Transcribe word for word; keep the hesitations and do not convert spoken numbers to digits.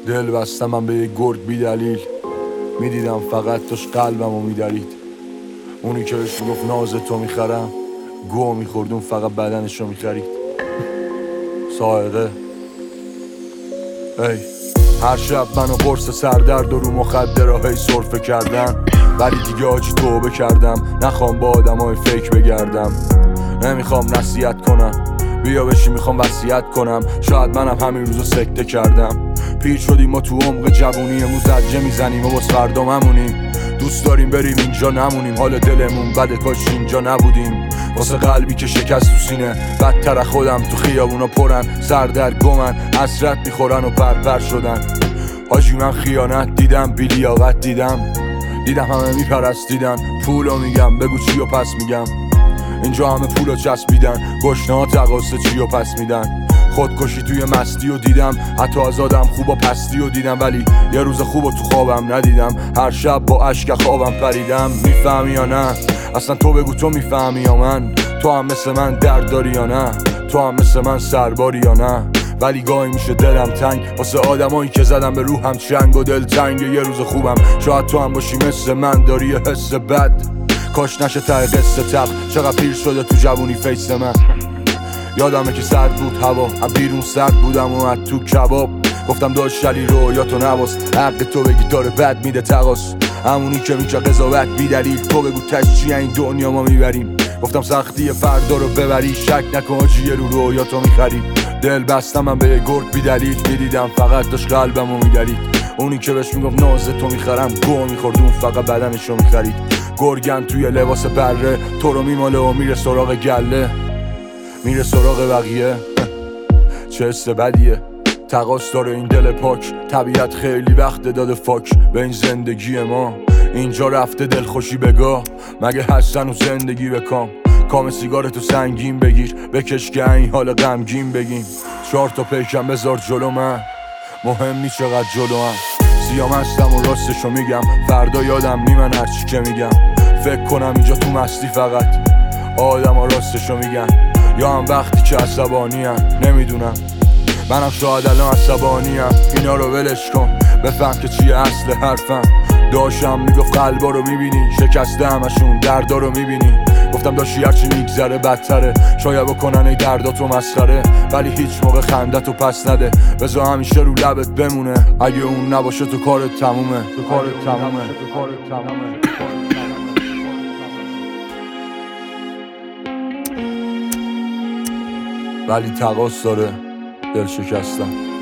دل بستم من به یه گرگ بی دلیل، میدیدم فقط توش قلبمو میدرید. اونی که بهش میگفت ناز تو میخرم، گو میخوردون فقط بدنشو میخرید. سائقه ای هر شب منو قرص سردرد و رو مخدره هی سرفه کردن، ولی دیگه آجی توبه کردم. نخوام با آدمای فیک بگردم، نمیخوام نصیحت کنم، بیا بشی میخوام وصیت کنم. شاید منم همین روزو سکته کردم. پیر شدیم ما تو عمق جوونیمون، زجه میزنیم و باز فردا ممونیم. دوست داریم بریم اینجا نمونیم، حال دلمون بده کاش اینجا نبودیم. واسه قلبی که شکست تو سینه، بدتر خودم تو خیابونا پرن، سر در گمن حسرت میخورن و پرپر شدن. حاجی من خیانت دیدم، بی لیاقت دیدم، دیدم همه میپرستیدن. پولو میگم بگو چی و پس میگم، اینجا همه پولو چسبیدن. گشنه ها تقاصه چی و پس میدن. خودکشی توی مستی و دیدم، حتی از آدم خوب و پستی و دیدم، ولی یه روز خوب و تو خوابم ندیدم. هر شب با عشق خوابم پریدم. میفهمی یا نه؟ اصلا تو بگو تو میفهمی یا من؟ تو هم مثل من درد داری یا نه؟ تو هم مثل من سرباری یا نه؟ ولی گاهی میشه دلم تنگ واسه آدمایی که زدم به روحم چنگ و دل تنگ. یه روز خوبم شاید تو هم باشی مثل من، داری یه حس بد، کاش نشه ته قصه تق. چقدر پیر شده تو جوونی فیس من. یادمه که سرد بود هوا، از بیرون سرد بودم و از تو کباب. گفتم داشت شلی رو یا تو نواس، حق تو بگی داره بد میده تقاس. همونی که میشه قضاوت بی دلیل، تو بگو تش چیه این دنیا ما میبریم. گفتم سختی فردا رو ببری، شک نکن آجی یه رو رو یا تو میخری. دل بستم من به یه گرگ بی دلیل، میدیدم فقط داشت قلبمو میدرید. اونی که بهش میگفت ناز تو میخرم، گو میخورد اون فقط بدنشو میخرید. گرگن توی لباس بره، تو رو میماله و میره سراغ گله، میره سراغ بقیه. چه حس بدیه، تقاص داره این دل پاک. طبیعت خیلی وقت داده فاک به این زندگی ما. اینجا رفته دلخوشی بگاه، مگه هستن و زندگی بکام. کام سیگارتو سنگین بگیر، بکش که این حال غمگین بگیم. چهار تا پیکم بذار جلو من، مهم نی چقدر جلو هم. سیام هستم و راستشو میگم، فردا یادم نی من هرچی که میگم. فکر کنم اینجا تو مستی فقط آدم ها راستشو میگن، یا هم وقتی که عصبانی هم. نمیدونم، منم شاید الان عصبانی هم. اینا رو ولش کن، بفهم که چیه اصل حرفم. داشتم میگفت قلبا رو میبینی، شکسته همشون دردا رو میبینی. گفتم داشتی هرچی میگذره بدتره، شاید بکنن ای درداتو مسخره، ولی هیچ موقع خندتو پس نده. بذار همیشه رو لبت بمونه، اگه اون نباشه تو کارت تمومه. تو کارت تمومه تو کارت تمومه ولی تقاص داره دل شکستم.